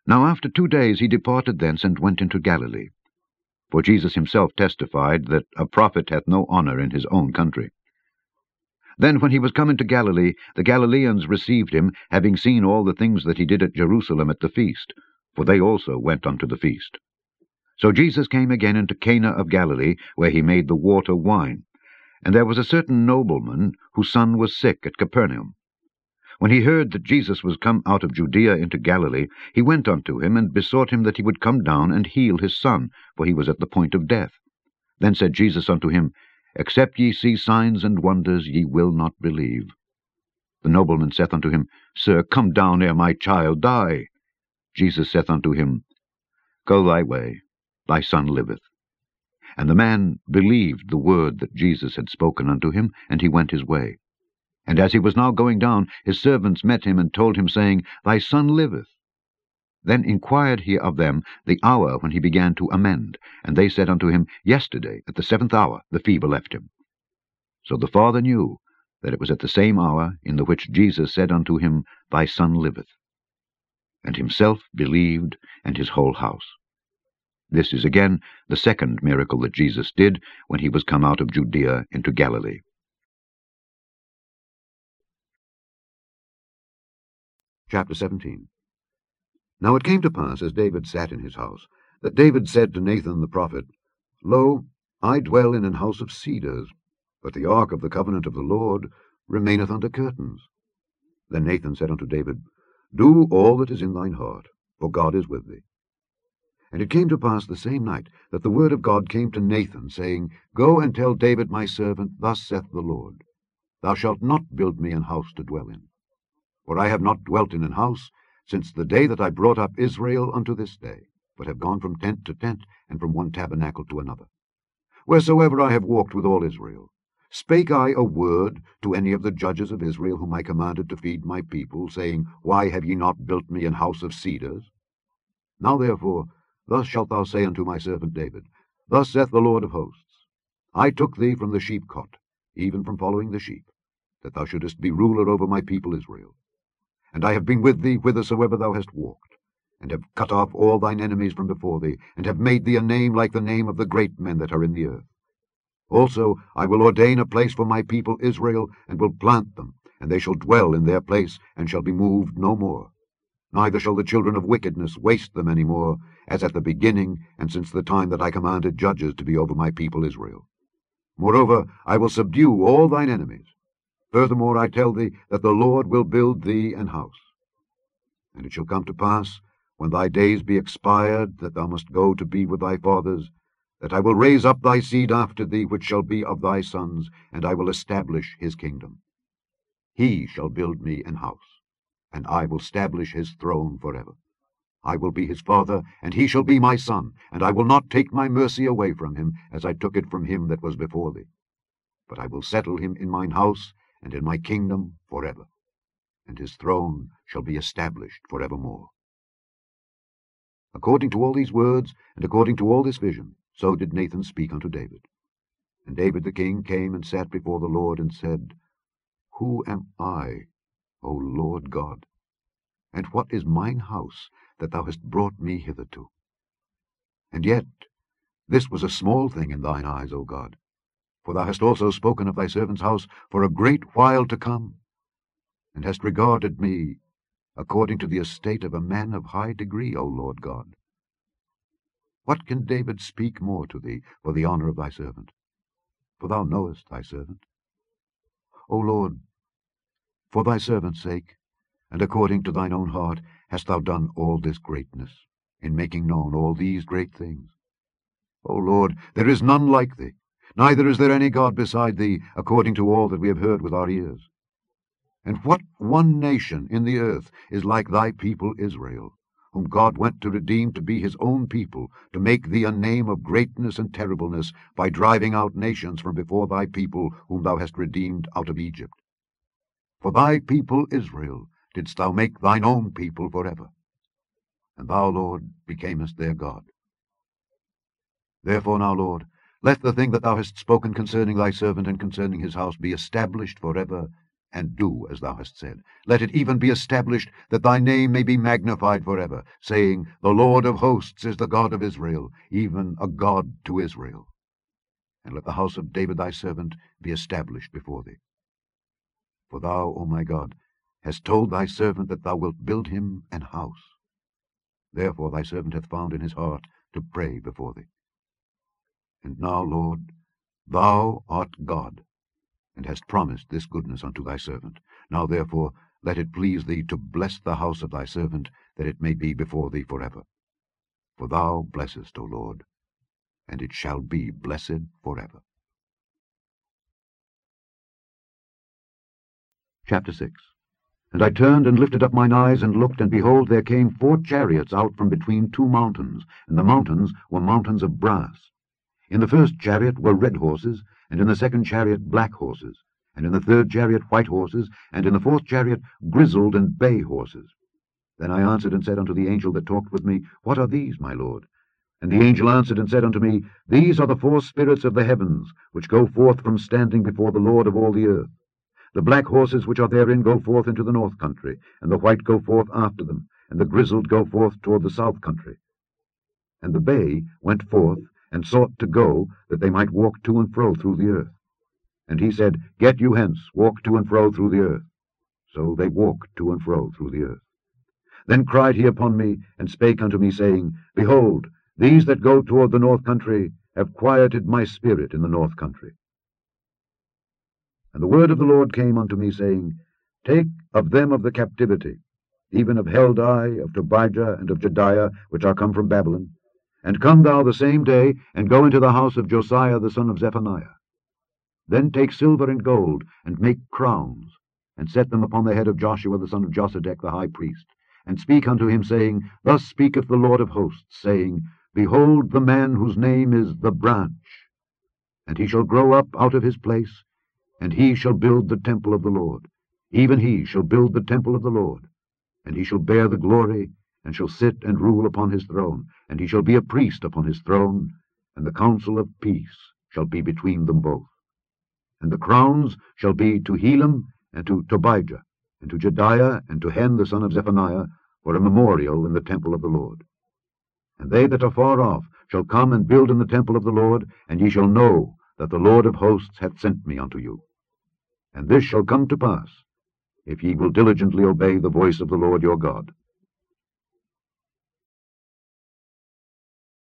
Now after 2 days he departed thence, and went into Galilee. For Jesus himself testified that a prophet hath no honour in his own country. Then when he was come into Galilee, the Galileans received him, having seen all the things that he did at Jerusalem at the feast, for they also went unto the feast. So Jesus came again into Cana of Galilee, where he made the water wine. And there was a certain nobleman, whose son was sick at Capernaum. When he heard that Jesus was come out of Judea into Galilee, he went unto him, and besought him that he would come down and heal his son, for he was at the point of death. Then said Jesus unto him, Except ye see signs and wonders, ye will not believe. The nobleman saith unto him, Sir, come down ere my child die. Jesus saith unto him, Go thy way, thy son liveth. And the man believed the word that Jesus had spoken unto him, and he went his way. And as he was now going down, his servants met him, and told him, saying, Thy son liveth. Then inquired he of them the hour when he began to amend. And they said unto him, Yesterday, at the 7th hour, the fever left him. So the father knew that it was at the same hour in the which Jesus said unto him, Thy son liveth. And himself believed, and his whole house. This is again the second miracle that Jesus did when he was come out of Judea into Galilee. Chapter 17. Now it came to pass, as David sat in his house, that David said to Nathan the prophet, Lo, I dwell in an house of cedars, but the ark of the covenant of the Lord remaineth under curtains. Then Nathan said unto David, Do all that is in thine heart, for God is with thee. And it came to pass the same night that the word of God came to Nathan, saying, Go and tell David my servant, Thus saith the Lord, Thou shalt not build me an house to dwell in. For I have not dwelt in an house since the day that I brought up Israel unto this day, but have gone from tent to tent, and from one tabernacle to another. Wheresoever I have walked with all Israel, spake I a word to any of the judges of Israel, whom I commanded to feed my people, saying, Why have ye not built me an house of cedars? Now therefore, thus shalt thou say unto my servant David, Thus saith the Lord of hosts, I took thee from the sheepcot, even from following the sheep, that thou shouldest be ruler over my people Israel. And I have been with thee whithersoever thou hast walked, and have cut off all thine enemies from before thee, and have made thee a name like the name of the great men that are in the earth. Also I will ordain a place for my people Israel, and will plant them, and they shall dwell in their place, and shall be moved no more. Neither shall the children of wickedness waste them any more, as at the beginning, and since the time that I commanded judges to be over my people Israel. Moreover, I will subdue all thine enemies. Furthermore, I tell thee that the Lord will build thee an house. And it shall come to pass, when thy days be expired, that thou must go to be with thy fathers, that I will raise up thy seed after thee, which shall be of thy sons, and I will establish his kingdom. He shall build me an house, and I will establish his throne forever. I will be his father, and he shall be my son, and I will not take my mercy away from him, as I took it from him that was before thee. But I will settle him in mine house, and in my kingdom forever, and his throne shall be established forevermore. According to all these words, and according to all this vision, so did Nathan speak unto David. And David the king came and sat before the Lord, and said, Who am I, O Lord God? And what is mine house, that thou hast brought me hitherto? And yet this was a small thing in thine eyes, O God. For thou hast also spoken of thy servant's house for a great while to come, and hast regarded me according to the estate of a man of high degree, O Lord God. What can David speak more to thee for the honour of thy servant? For thou knowest thy servant. O Lord, for thy servant's sake, and according to thine own heart, hast thou done all this greatness, in making known all these great things. O Lord, there is none like thee, neither is there any God beside thee, according to all that we have heard with our ears. And what one nation in the earth is like thy people Israel, whom God went to redeem to be his own people, to make thee a name of greatness and terribleness, by driving out nations from before thy people, whom thou hast redeemed out of Egypt? For thy people Israel didst thou make thine own people forever, and thou, Lord, becamest their God. Therefore now, Lord, let the thing that thou hast spoken concerning thy servant and concerning his house be established forever, and do as thou hast said. Let it even be established, that thy name may be magnified forever, saying, The Lord of hosts is the God of Israel, even a God to Israel. And let the house of David thy servant be established before thee. For thou, O my God, hast told thy servant that thou wilt build him an house. Therefore thy servant hath found in his heart to pray before thee. And now, Lord, thou art God, and hast promised this goodness unto thy servant. Now therefore let it please thee to bless the house of thy servant, that it may be before thee forever. For thou blessest, O Lord, and it shall be blessed forever. Chapter 6. And I turned and lifted up mine eyes and looked, and behold, there came 4 chariots out from between 2 mountains, and the mountains were mountains of brass. In the first chariot were red horses, and in the second chariot black horses, and in the third chariot white horses, and in the fourth chariot grizzled and bay horses. Then I answered and said unto the angel that talked with me, What are these, my Lord? And the angel answered and said unto me, These are the 4 spirits of the heavens, which go forth from standing before the Lord of all the earth. The black horses which are therein go forth into the north country, and the white go forth after them, and the grizzled go forth toward the south country. And the bay went forth, and sought to go, that they might walk to and fro through the earth. And he said, Get you hence, walk to and fro through the earth. So they walked to and fro through the earth. Then cried he upon me, and spake unto me, saying, Behold, these that go toward the north country have quieted my spirit in the north country. And the word of the Lord came unto me, saying, Take of them of the captivity, even of Heldai, of Tobijah, and of Jedaiah, which are come from Babylon, and come thou the same day, and go into the house of Josiah the son of Zephaniah. Then take silver and gold, and make crowns, and set them upon the head of Joshua the son of Josedech the high priest, and speak unto him, saying, Thus speaketh the Lord of hosts, saying, Behold the man whose name is the branch, and he shall grow up out of his place, and he shall build the temple of the Lord. Even he shall build the temple of the Lord, and he shall bear the glory, and shall sit and rule upon his throne, and he shall be a priest upon his throne, and the counsel of peace shall be between them both. And the crowns shall be to Helem, and to Tobijah, and to Jedaiah, and to Hen the son of Zephaniah, for a memorial in the temple of the Lord. And they that are far off shall come and build in the temple of the Lord, and ye shall know that the Lord of hosts hath sent me unto you. And this shall come to pass, if ye will diligently obey the voice of the Lord your God.